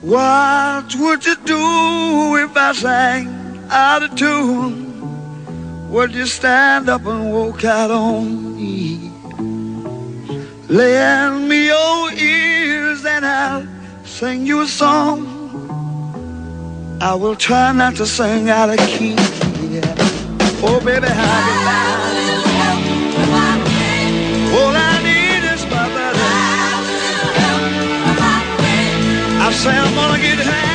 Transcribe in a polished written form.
What would you do if I sang out of tune? Would you stand up and walk out on me? Lend me your ears and I'll sing you a song. I will try not to sing out of key. Yeah. Oh, baby, how do all I need is my brother. I say I'm gonna get high.